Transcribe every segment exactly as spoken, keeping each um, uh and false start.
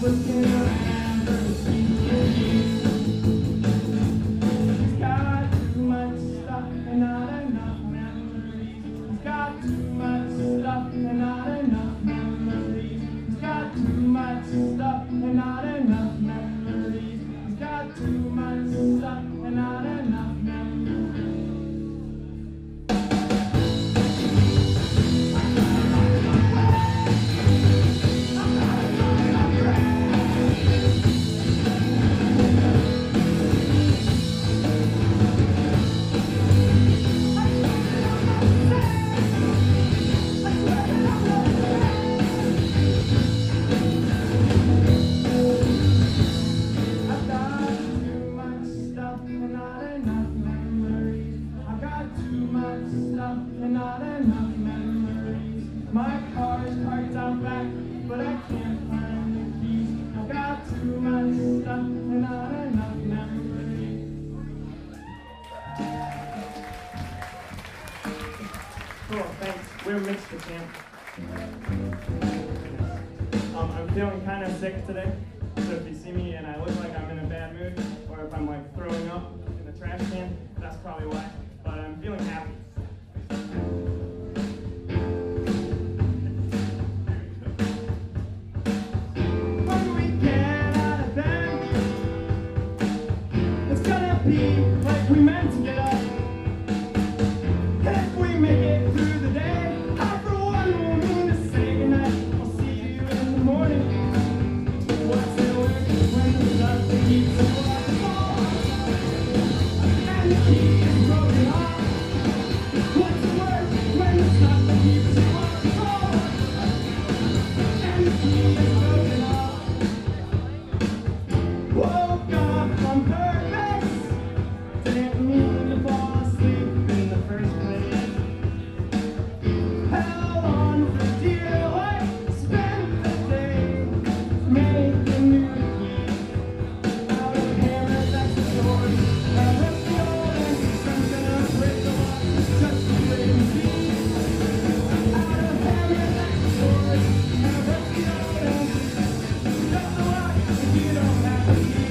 looking around for the keys. He's got too much stuff and not enough memories. He's got too much stuff and not enough memories. He's got too much stuff and not enough memories. He's got too much stuff and not enough memories. And not enough memories. My car is parked out back, but I can't find the keys. I've got too much stuff and not enough memories. Cool, thanks. We're mixed for camp. Um, I'm feeling kind of sick today, so if you see me and I look like I'm in a bad mood, or if I'm like throwing up in the trash can, that's probably why. But I'm feeling happy. Like we meant to get up. If we make it through the day, I for one will mean to say goodnight. I'll see you in the morning. What's it worth when the stuff that keeps you up and the key is broken off? What's it worth when the stuff that keeps you up and the key is broken off? Woke up on purpose. Didn't mean to fall asleep in the first place. Held on for dear life, spent the day making new keys out of hammers, accessories, and left the old and something up with the lock, just to wait and see. Out of hammers, accessories, and left the old and just the lock if you don't have a key.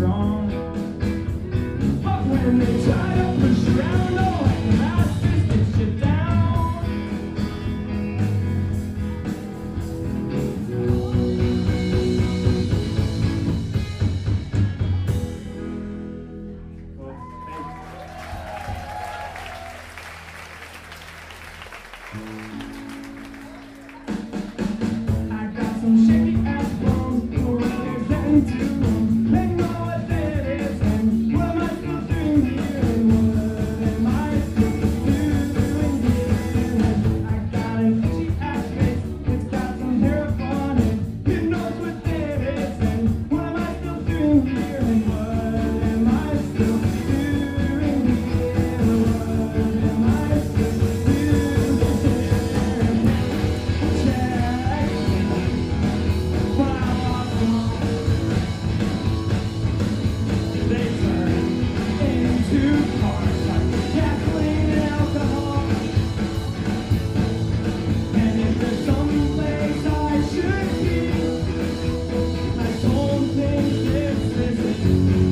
strong. But when they try to push you around, all that can last is get you down. Cool. Thanks. I got some shaky ass bones, who are getting to them. They know what that is, and what am I still doing here? And what am I still doing here? I got an itchy ass face, it's got some hair up on it. Who knows what that is, and what am I still doing here? And what am I still doing here? What am I still doing here? Check. When I walk along, they turn into cars like gasoline and alcohol. And if there's some place I should be, I don't think this is it.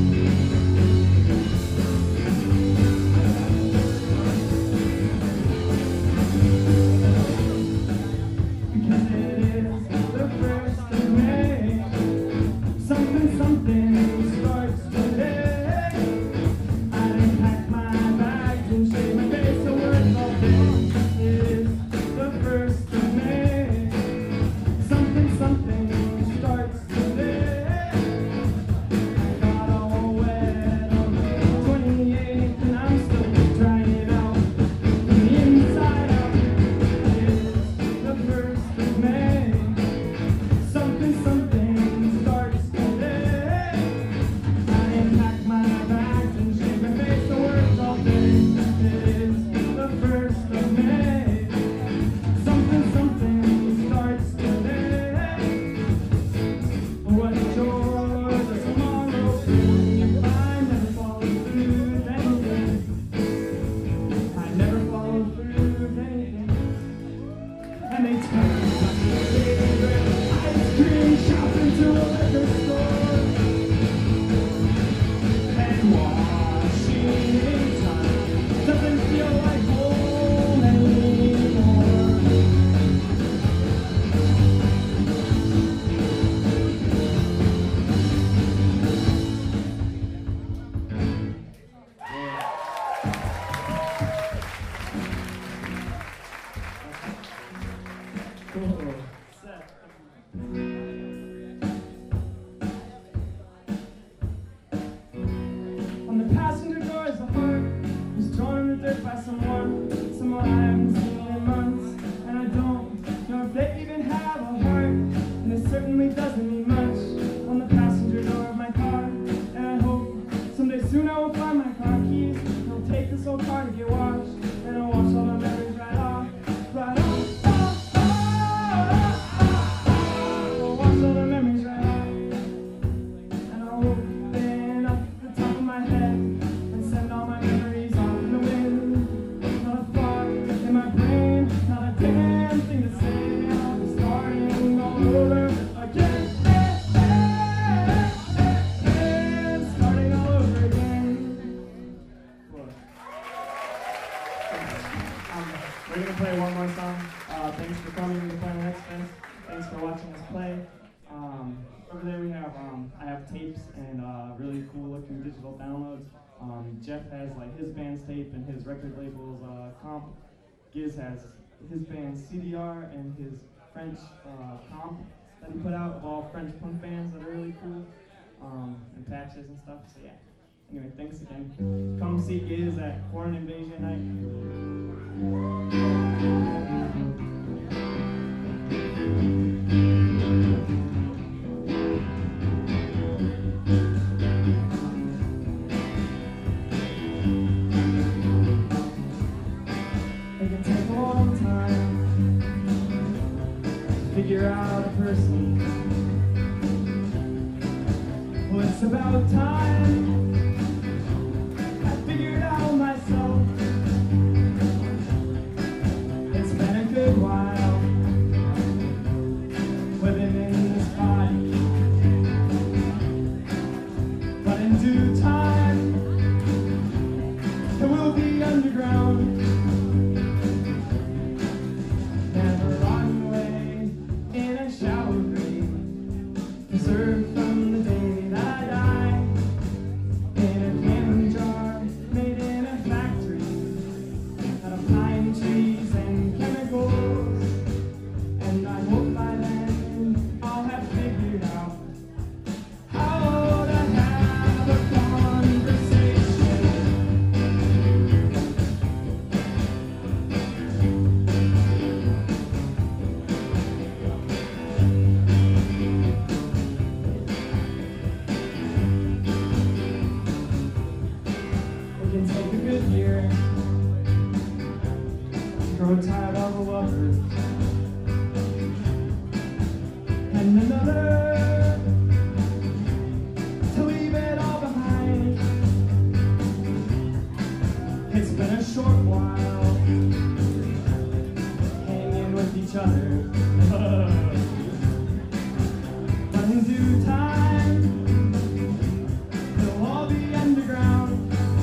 Because it is the first of May. Something, something starts today. I didn't pack my bags and shave my face to work all day. It is the first of May. Something, something starts today. I got all wet on the twenty-eighth and I'm still trying it out from the inside out. It is the first of May. Something, something starts today. I didn't pack my bags and shave my face to work all day. It is the first of May. Something, something starts today. What's yours is tomorrow. If I never follow through with anything, I never follow through with anything. And they turn my favorite ice cream shop into a liquor store. And Washington doesn't feel like home anymore. Cool. Set. On the passenger door is a heart who's drawn in the dirt by someone, someone I haven't seen in months. And I don't know if they even have a heart, and it certainly doesn't mean much. On the passenger door of my car, and I hope someday soon I will find my car keys. And I'll take this old car to get washed, and I'll wash all the memories right off, right off. I'll wash all the memories right off, and I'll open up the top of my head and send all my memories off in the wind. Not a thought in my brain, not a damn thing to say. I'll be starting all over again. Starting all over again. Look. Um, we're gonna play one more song. Uh, thanks for coming to Planet X Fest. Thanks for watching us play. Um, over there we have um, I have tapes and uh, really cool looking digital downloads. Um, Jeff has like his band's tape and his record label's uh, comp. Giz has his band's C D R and his French uh, comp that he put out of all French punk bands that are really cool, um, and patches and stuff. So yeah. Anyway, thanks again. Come see Giz at Foreign Invasion It can take a long time to figure out a person. Well, it's about time I figured out myself. It's been a good while living in this body, but it in due time, it will be underground. Never rotting away in a shallow grave, preserved from the day that I die. In a canning jar made in a factory out of pine trees and chemicals. And I hope by then I'll have figured out how to have a conversation. It can take a good year to grow tired of a lover, and another to leave it all behind. It's been a short while hanging with each other, but in due time they'll all be underground.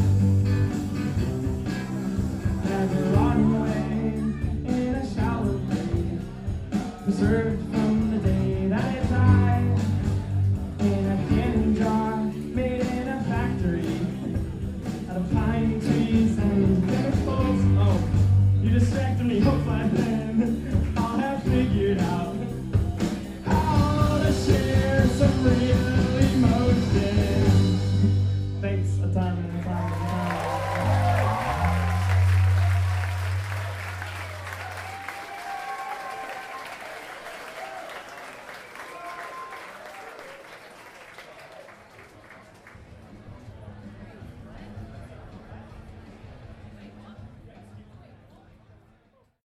Never rotting away in a shallow grave, preserved from the day that I die. In a canning jar made in a factory out of pine trees and chemicals. Oh, you distracted me. Hope by then I'll have figured out